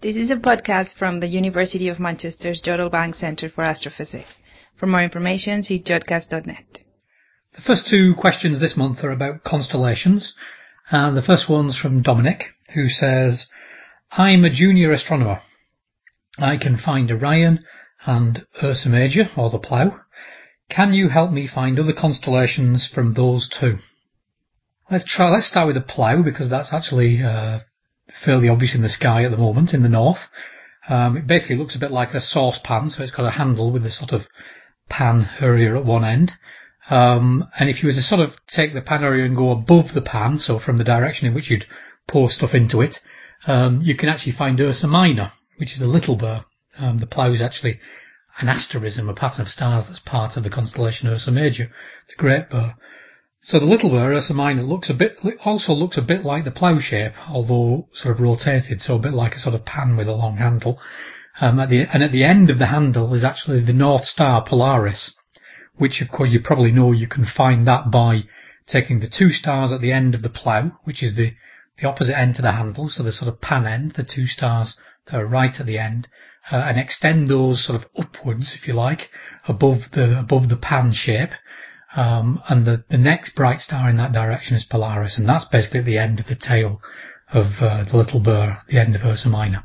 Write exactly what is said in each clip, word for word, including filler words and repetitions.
This is a podcast from the University of Manchester's Jodrell Bank Centre for Astrophysics. For more information, see jodcast dot net. The first two questions this month are about constellations. And the first one's from Dominic, who says, I'm a junior astronomer. I can find Orion and Ursa Major, or the Plough. Can you help me find other constellations from those two? Let's try. Let's start with the Plough, because that's actually uh, fairly obvious in the sky at the moment in the north. Um, it basically looks a bit like a saucepan, so it's got a handle with a sort of pan area at one end. Um, and if you were to sort of take the pan area and go above the pan, so from the direction in which you'd pour stuff into it, um, you can actually find Ursa Minor, which is a little burr. Um, the Plough is actually an asterism, a pattern of stars that's part of the constellation Ursa Major, the Great Burr. So the little burr, Ursa Minor, looks a bit, also looks a bit like the Plough shape, although sort of rotated, so a bit like a sort of pan with a long handle. Um, at the, and at the end of the handle is actually the North Star Polaris, which of course you probably know you can find that by taking the two stars at the end of the Plough, which is the, the opposite end to the handle, so the sort of pan end, the two stars that are right at the end, uh, and extend those sort of upwards, if you like, above the above the pan shape. Um, and the, the next bright star in that direction is Polaris, and that's basically at the end of the tail of uh, the little burr, the end of Ursa Minor.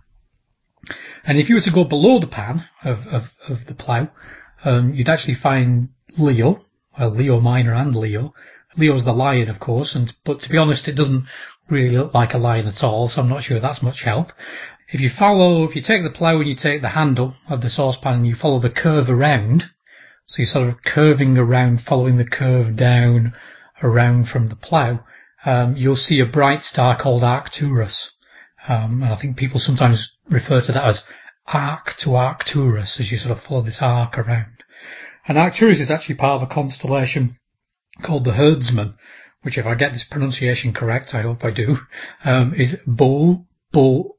And if you were to go below the pan of, of, of the Plough, um, you'd actually find Leo, well, Leo Minor and Leo. Leo's the lion, of course, and but to be honest, it doesn't really look like a lion at all, so I'm not sure that's much help. If you follow, if you take the Plough and you take the handle of the saucepan and you follow the curve around, so you're sort of curving around, following the curve down, around from the Plough, um, you'll see a bright star called Arcturus. Um, and I think people sometimes refer to that as arc to Arcturus, as you sort of follow this arc around. And Arcturus is actually part of a constellation called the Herdsman, which, if I get this pronunciation correct, I hope I do, um, is Bo, Bo,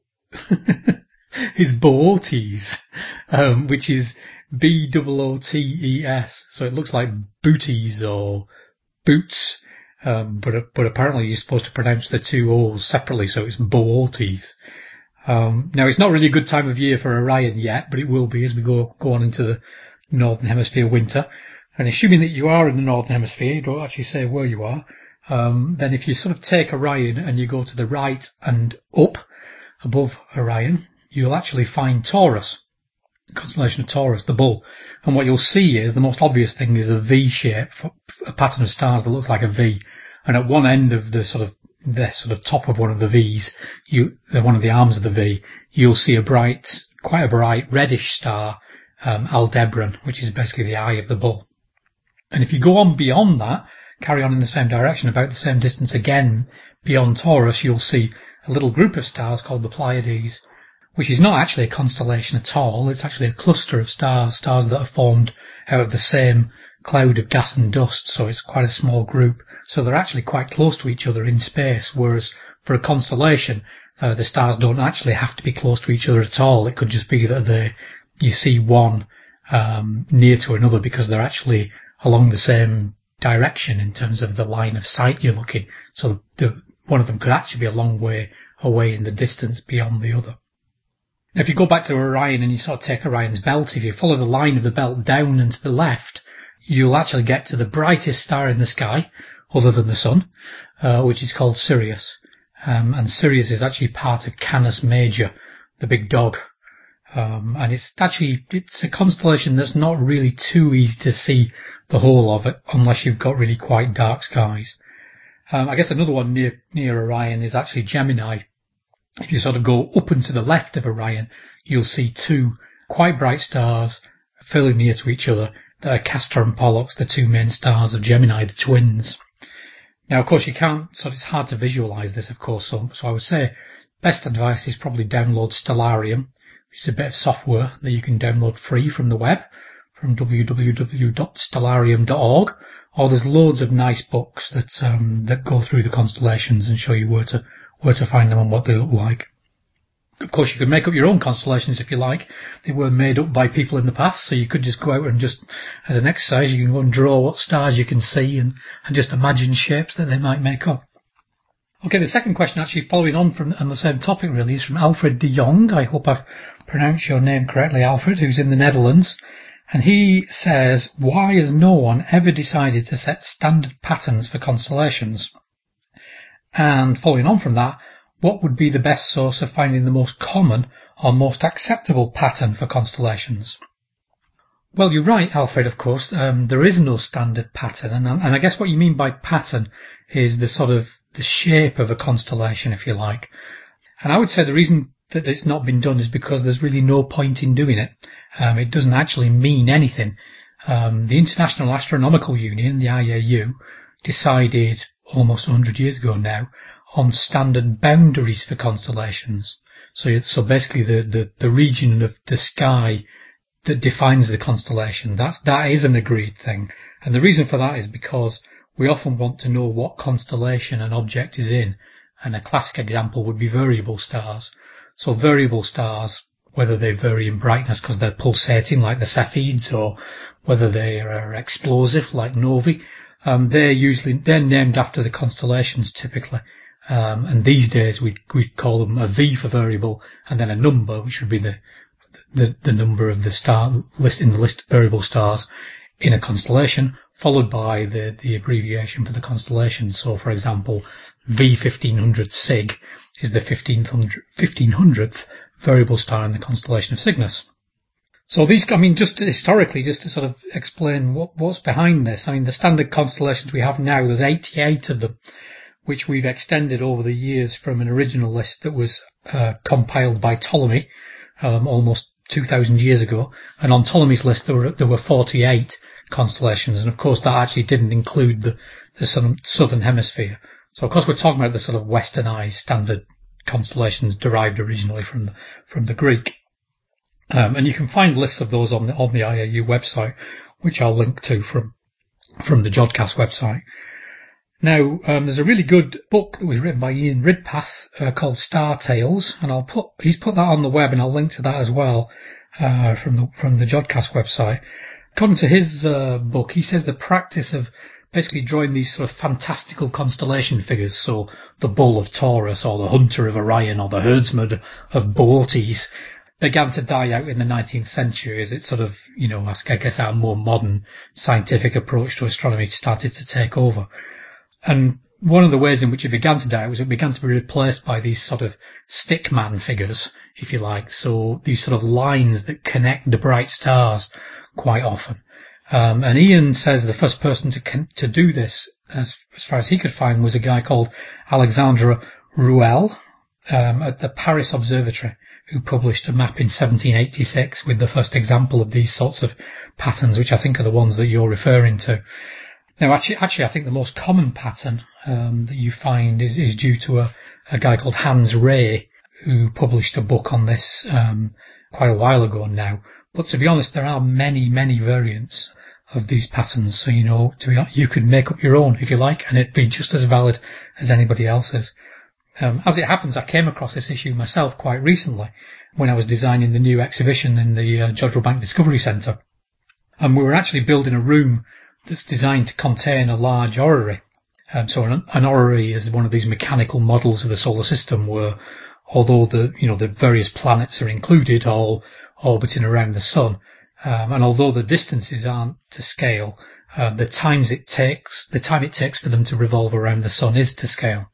is Bootes, um, which is B O O T E S. So it looks like booties or boots, um, but but apparently you're supposed to pronounce the two O's separately, so it's Bootes. Um, now, it's not really a good time of year for Orion yet, but it will be as we go, go on into the Northern Hemisphere winter. And assuming that you are in the Northern Hemisphere, you don't actually say where you are, um, then if you sort of take Orion and you go to the right and up above Orion, you'll actually find Taurus, the constellation of Taurus, the bull. And what you'll see is the most obvious thing is a V shape, a pattern of stars that looks like a V. And at one end of the sort of the sort of top of one of the V's, you, one of the arms of the V, you'll see a bright, quite a bright reddish star, um, Aldebaran, which is basically the eye of the bull. And if you go on beyond that, carry on in the same direction, about the same distance again, beyond Taurus, you'll see a little group of stars called the Pleiades, which is not actually a constellation at all. It's actually a cluster of stars, stars that are formed out of the same cloud of gas and dust, so it's quite a small group. So they're actually quite close to each other in space, whereas for a constellation, uh, the stars don't actually have to be close to each other at all. It could just be that they, you see one um, near to another because they're actually along the same direction in terms of the line of sight you're looking. So the, the, one of them could actually be a long way away in the distance beyond the other. Now, if you go back to Orion and you sort of take Orion's belt, if you follow the line of the belt down and to the left, you'll actually get to the brightest star in the sky, other than the sun, uh, which is called Sirius. Um, and Sirius is actually part of Canis Major, the big dog. Um, and it's actually, it's a constellation that's not really too easy to see the whole of it, unless you've got really quite dark skies. Um, I guess another one near, near Orion is actually Gemini. If you sort of go up and to the left of Orion, you'll see two quite bright stars fairly near to each other that are Castor and Pollux, the two main stars of Gemini, the twins. Now, of course, you can't, so it's hard to visualize this, of course, so, so I would say best advice is probably download Stellarium, which is a bit of software that you can download free from the web, from w w w dot stellarium dot org, or there's loads of nice books that um, that go through the constellations and show you where to where to find them and what they look like. Of course, you could make up your own constellations if you like. They were made up by people in the past, so you could just go out and just, as an exercise, you can go and draw what stars you can see and, and just imagine shapes that they might make up. Okay, the second question, actually following on from on the same topic really, is from Alfred de Jong. I hope I've pronounced your name correctly, Alfred, who's in the Netherlands. And he says, why has no one ever decided to set standard patterns for constellations? And following on from that, what would be the best source of finding the most common or most acceptable pattern for constellations? Well, you're right, Alfred, of course. Um, there is no standard pattern. And, and I guess what you mean by pattern is the sort of the shape of a constellation, if you like. And I would say the reason that it's not been done is because there's really no point in doing it. Um, it doesn't actually mean anything. Um, the International Astronomical Union, the I A U, decided almost one hundred years ago now on standard boundaries for constellations. So, so basically the, the, the region of the sky that defines the constellation, that's, that is an agreed thing. And the reason for that is because we often want to know what constellation an object is in. And a classic example would be variable stars. So variable stars, whether they vary in brightness because they're pulsating like the Cepheids, or whether they are explosive like novae, um, they're usually, they're named after the constellations typically. Um, and these days we'd, we'd call them a V for variable and then a number, which would be the, the, the number of the star list in the list of variable stars in a constellation, followed by the, the abbreviation for the constellation. So, for example, V fifteen hundred Sig is the fifteen hundredth variable star in the constellation of Cygnus. So these, I mean, just historically, just to sort of explain what, what's behind this, I mean, the standard constellations we have now, there's eighty-eight of them, which we've extended over the years from an original list that was uh, compiled by Ptolemy um, almost two thousand years ago. And on Ptolemy's list, there were, there were forty-eight constellations. And of course, that actually didn't include the, the southern, southern hemisphere. So of course, we're talking about the sort of westernized standard constellations derived originally from the, from the Greek. Um, and you can find lists of those on the, on the I A U website, which I'll link to from, from the Jodcast website. Now, um, there's a really good book that was written by Ian Ridpath uh, called Star Tales, and I'll put, he's put that on the web and I'll link to that as well, uh, from the, from the Jodcast website. According to his, uh, book, he says the practice of basically drawing these sort of fantastical constellation figures, so the Bull of Taurus or the Hunter of Orion or the Herdsman of Boötes, began to die out in the nineteenth century as it sort of, you know, I guess our more modern scientific approach to astronomy started to take over. And one of the ways in which it began to die was it began to be replaced by these sort of stickman figures, if you like. So these sort of lines that connect the bright stars quite often. Um, and Ian says the first person to con- to do this, as, as far as he could find, was a guy called Alexandre Rouelle um, at the Paris Observatory, who published a map in seventeen eighty-six with the first example of these sorts of patterns, which I think are the ones that you're referring to. Now, actually, actually, I think the most common pattern um, that you find is, is due to a, a guy called Hans Rey, who published a book on this um, quite a while ago now. But to be honest, there are many, many variants of these patterns. So, you know, to be honest, you could make up your own if you like, and it'd be just as valid as anybody else's. Um, as it happens, I came across this issue myself quite recently when I was designing the new exhibition in the uh, Jodrell Bank Discovery Centre. And we were actually building a room that's designed to contain a large orrery. Um, so an, an orrery is one of these mechanical models of the solar system where, although the, you know, the various planets are included, all orbiting around the sun, um, and although the distances aren't to scale, uh, the times it takes, the time it takes for them to revolve around the sun is to scale.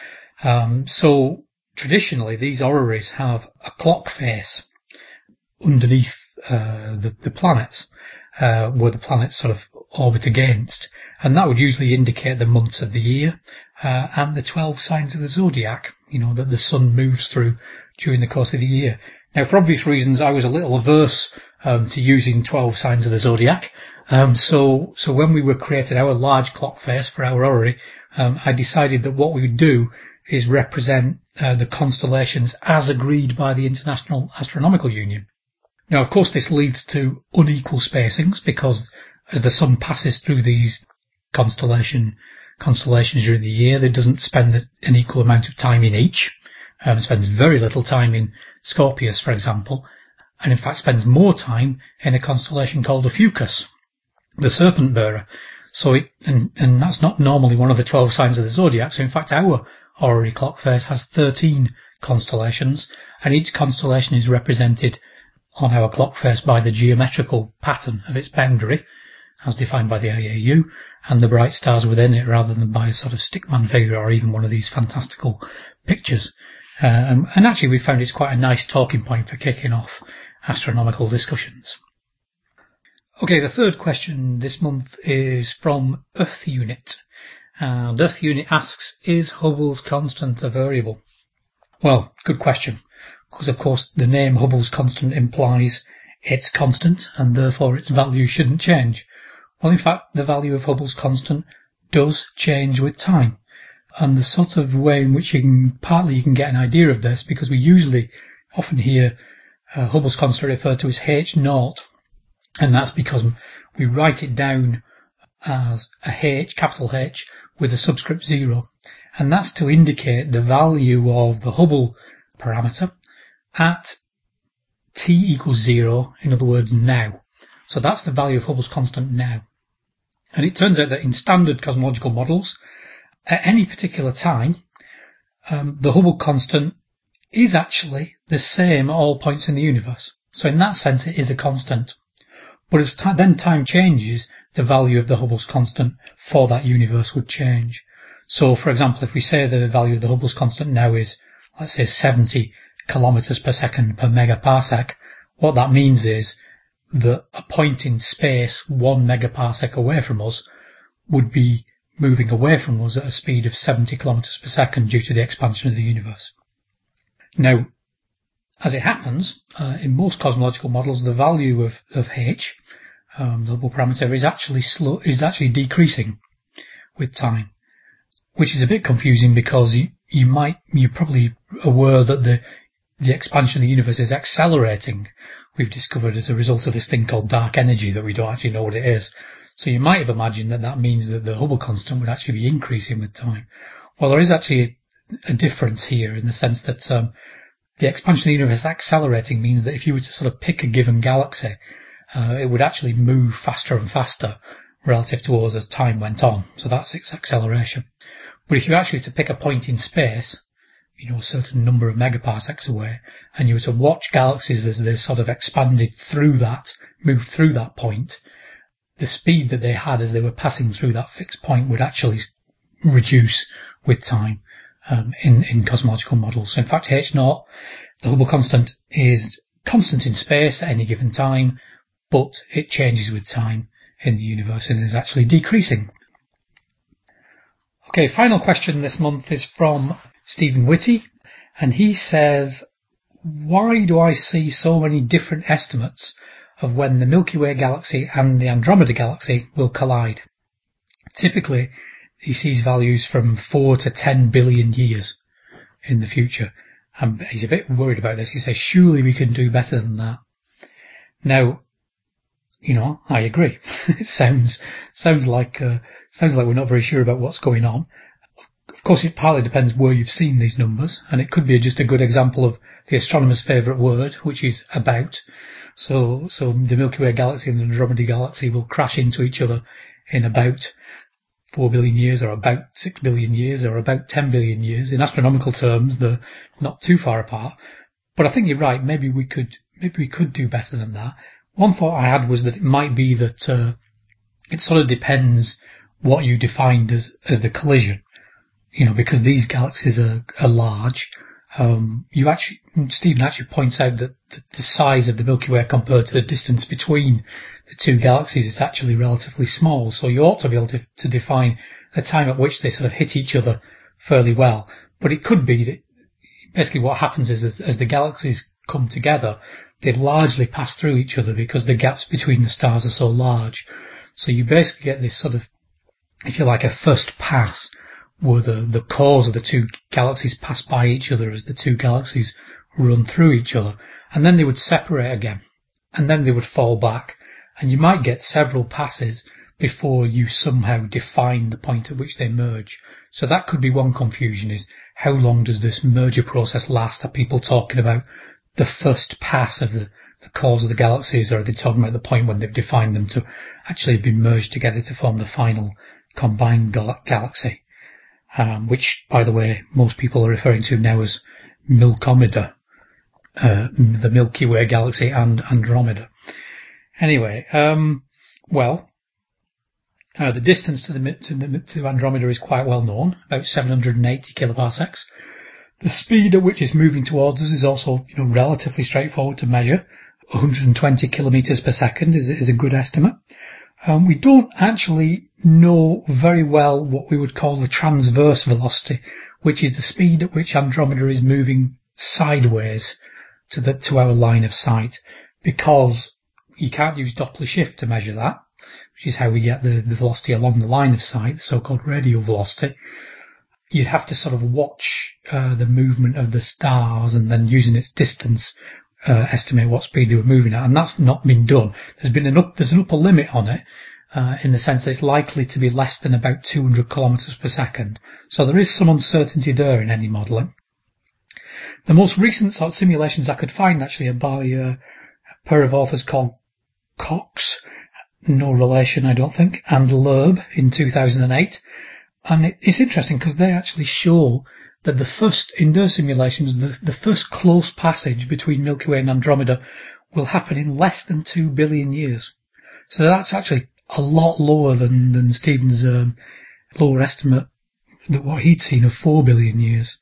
Um, so traditionally, these orreries have a clock face underneath uh, the, the planets, uh, where the planets sort of orbit against, and that would usually indicate the months of the year uh, and the twelve signs of the zodiac, you know, that the sun moves through during the course of the year. Now, for obvious reasons, I was a little averse um, to using twelve signs of the zodiac. Um, so, so when we were creating our large clock face for our orrery, um, I decided that what we would do is represent uh, the constellations as agreed by the International Astronomical Union. Now, of course, this leads to unequal spacings because as the sun passes through these constellation constellations during the year, it doesn't spend an equal amount of time in each. Um, it spends very little time in Scorpius, for example, and in fact spends more time in a constellation called Ophiuchus, the serpent bearer. So it, and, and that's not normally one of the twelve signs of the zodiac. So in fact, our orrery clock face has thirteen constellations, and each constellation is represented on our clock face by the geometrical pattern of its boundary, as defined by the I A U, and the bright stars within it, rather than by a sort of stickman figure or even one of these fantastical pictures. Um, and actually we found it's quite a nice talking point for kicking off astronomical discussions. Okay, the third question this month is from Earth Unit. And Earth Unit asks, is Hubble's constant a variable? Well, good question, because of course the name Hubble's constant implies it's constant and therefore its value shouldn't change. Well, in fact, the value of Hubble's constant does change with time. And the sort of way in which you can, partly you can get an idea of this, because we usually often hear uh, Hubble's constant referred to as H naught, and that's because we write it down as a H, capital H, with a subscript zero, and that's to indicate the value of the Hubble parameter at t equals zero, in other words, now. So that's the value of Hubble's constant now. And it turns out that in standard cosmological models, at any particular time, um, the Hubble constant is actually the same at all points in the universe. So in that sense, it is a constant. But as t- then time changes, the value of the Hubble's constant for that universe would change. So, for example, if we say the value of the Hubble's constant now is, let's say, seventy kilometers per second per megaparsec, what that means is that a point in space one megaparsec away from us would be moving away from us at a speed of seventy kilometers per second due to the expansion of the universe. Now, as it happens, uh, in most cosmological models, the value of, of h, um, the Hubble parameter, is actually slow, is actually decreasing with time, which is a bit confusing because you, you might, you're probably aware that the the expansion of the universe is accelerating. We've discovered as a result of this thing called dark energy that we don't actually know what it is. So you might have imagined that that means that the Hubble constant would actually be increasing with time. Well, there is actually a, a difference here in the sense that um, the expansion of the universe accelerating means that if you were to sort of pick a given galaxy, uh, it would actually move faster and faster relative to us as time went on. So that's its acceleration. But if you actually were to pick a point in space, you know, a certain number of megaparsecs away, and you were to watch galaxies as they sort of expanded through that, moved through that point, the speed that they had as they were passing through that fixed point would actually reduce with time um, in, in cosmological models. So in fact, H naught, the Hubble constant, is constant in space at any given time, but it changes with time in the universe and is actually decreasing. Okay, final question this month is from Stephen Whitty, and he says, why do I see so many different estimates of when the Milky Way galaxy and the Andromeda galaxy will collide? Typically, he sees values from four to ten billion years in the future, and he's a bit worried about this. He says, surely we can do better than that. Now, you know, I agree. It sounds sounds like uh, sounds like we're not very sure about what's going on. Of course, it partly depends where you've seen these numbers, and it could be just a good example of the astronomer's favourite word, which is about. So, so the Milky Way galaxy and the Andromeda galaxy will crash into each other in about four billion years, or about six billion years, or about ten billion years. In astronomical terms, they're not too far apart. But I think you're right. Maybe we could, maybe we could do better than that. One thought I had was that it might be that uh, it sort of depends what you defined as as the collision. You know, because these galaxies are, are large. Um, you actually, Stephen actually points out that the, the size of the Milky Way compared to the distance between the two galaxies is actually relatively small. So you ought to be able to, to define the time at which they sort of hit each other fairly well. But it could be that basically what happens is that as the galaxies come together, they largely pass through each other because the gaps between the stars are so large. So you basically get this sort of, if you like, a first pass where the, the cores of the two galaxies pass by each other as the two galaxies run through each other, and then they would separate again, and then they would fall back, and you might get several passes before you somehow define the point at which they merge. So that could be one confusion, is how long does this merger process last? Are people talking about the first pass of the, the cores of the galaxies, or are they talking about the point when they've defined them to actually have been merged together to form the final combined gal- galaxy? um, which, by the way, most people are referring to now as Milkomeda, uh, the Milky Way galaxy and Andromeda. Anyway, um, well, uh, the distance to the, to the to Andromeda is quite well known, about seven hundred eighty kiloparsecs. The speed at which it's moving towards us is also, you know, relatively straightforward to measure. one hundred twenty kilometres per second is, is a good estimate. Um, we don't actually know very well what we would call the transverse velocity, which is the speed at which Andromeda is moving sideways to the to our line of sight, because you can't use Doppler shift to measure that, which is how we get the, the velocity along the line of sight, the so-called radial velocity. You'd have to sort of watch uh, the movement of the stars and then, using its distance, uh, estimate what speed they were moving at, and that's not been done. There's been an up, there's an upper limit on it, uh, in the sense that it's likely to be less than about two hundred kilometres per second. So there is some uncertainty there in any modelling. The most recent sort of simulations I could find actually are by uh, a pair of authors called Cox, no relation I don't think, and Loeb in two thousand eight. And it, it's interesting because they actually show that the first, in their simulations, the, the first close passage between Milky Way and Andromeda will happen in less than two billion years. So that's actually a lot lower than, than Stephen's um, lower estimate, that what he'd seen of four billion years.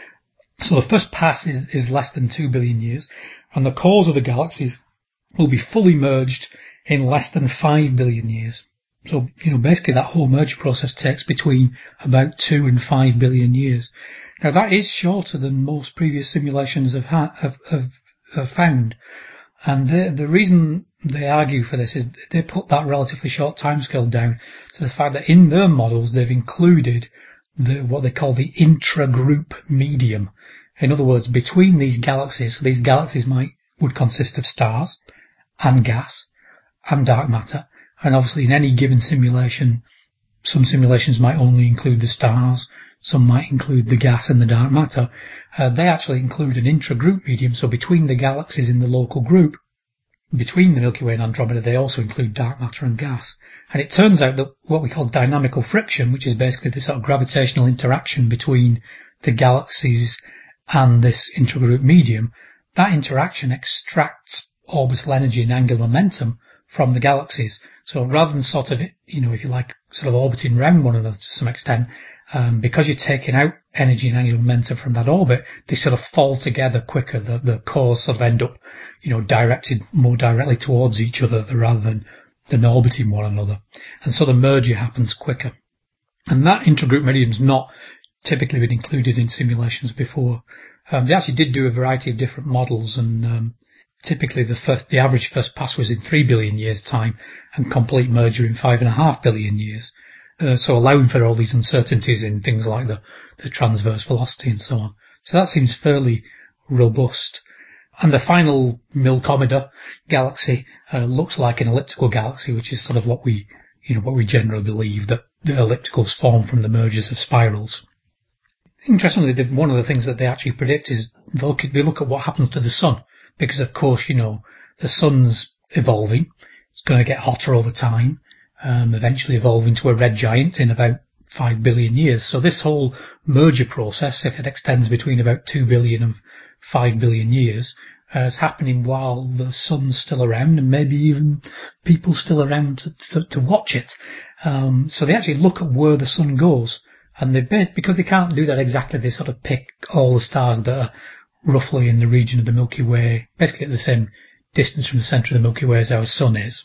So the first pass is, is less than two billion years, and the cores of the galaxies will be fully merged in less than five billion years. So, you know, basically that whole merger process takes between about two and five billion years. Now that is shorter than most previous simulations have, ha- have, have, have found. And the, the reason they argue for this is they put that relatively short timescale down to the fact that in their models they've included the, what they call the intra-group medium. In other words, between these galaxies, so these galaxies might, would consist of stars and gas and dark matter. And obviously in any given simulation, some simulations might only include the stars, some might include the gas and the dark matter. Uh, they actually include an intra-group medium, so between the galaxies in the local group, between the Milky Way and Andromeda, they also include dark matter and gas. And it turns out that what we call dynamical friction, which is basically the sort of gravitational interaction between the galaxies and this intra-group medium, that interaction extracts orbital energy and angular momentum from the galaxies. So rather than sort of, you know, if you like, sort of orbiting around one another to some extent, um, because you're taking out energy and angular momentum from that orbit, they sort of fall together quicker. The, the cores sort of end up, you know, directed more directly towards each other rather than, than orbiting one another. And so the merger happens quicker. And that intergroup medium's not typically been included in simulations before. Um, they actually did do a variety of different models, and um, typically the first, the average first pass was in three billion years' time, and complete merger in five and a half billion years. Uh, so allowing for all these uncertainties in things like the, the transverse velocity and so on. So that seems fairly robust. And the final Milkomeda galaxy uh, looks like an elliptical galaxy, which is sort of what we, you know, what we generally believe, that the ellipticals form from the mergers of spirals. Interestingly, one of the things that they actually predict is they look at, they look at what happens to the sun, because of course, you know, the sun's evolving. It's going to get hotter over time, um, eventually evolve into a red giant in about five billion years. So this whole merger process, if it extends between about two billion and five billion years, uh, is happening while the sun's still around, and maybe even people still around to, to, to watch it. Um, so they actually look at where the sun goes. And they based, because they can't do that exactly, they sort of pick all the stars that are roughly in the region of the Milky Way, basically at the same distance from the centre of the Milky Way as our sun is.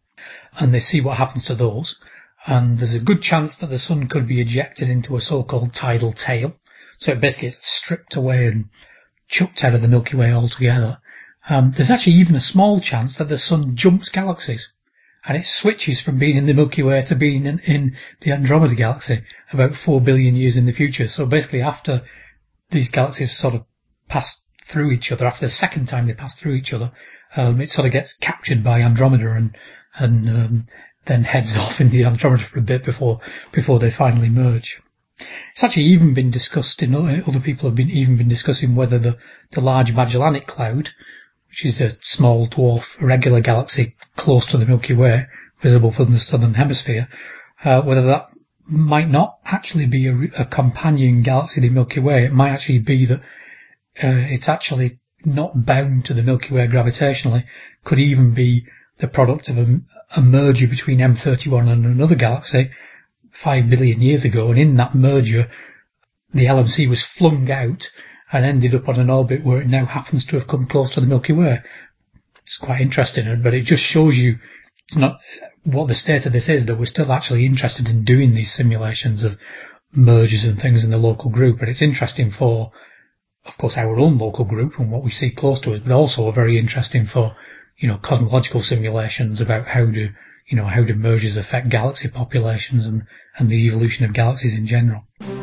And they see what happens to those. And there's a good chance that the sun could be ejected into a so-called tidal tail. So it basically gets stripped away and chucked out of the Milky Way altogether. Um, there's actually even a small chance that the sun jumps galaxies. And it switches from being in the Milky Way to being in, in the Andromeda galaxy about four billion years in the future. So basically after these galaxies sort of pass through each other, after the second time they pass through each other, um, it sort of gets captured by Andromeda and, and um, then heads off in the Andromeda for a bit before before they finally merge. It's actually even been discussed, in other people have been even been discussing whether the, the Large Magellanic Cloud, which is a small dwarf irregular galaxy close to the Milky Way, visible from the southern hemisphere, uh, whether that might not actually be a, a companion galaxy, the Milky Way. It might actually be that uh, it's actually not bound to the Milky Way gravitationally. Could even be the product of a, a merger between M thirty-one and another galaxy five billion years ago, and in that merger, the L M C was flung out and ended up on an orbit where it now happens to have come close to the Milky Way. It's quite interesting, but it just shows you not what the state of this is, that we're still actually interested in doing these simulations of mergers and things in the local group. And it's interesting for, of course, our own local group and what we see close to us, but also very interesting for, you know, cosmological simulations about how do, you know, how do mergers affect galaxy populations and, and the evolution of galaxies in general.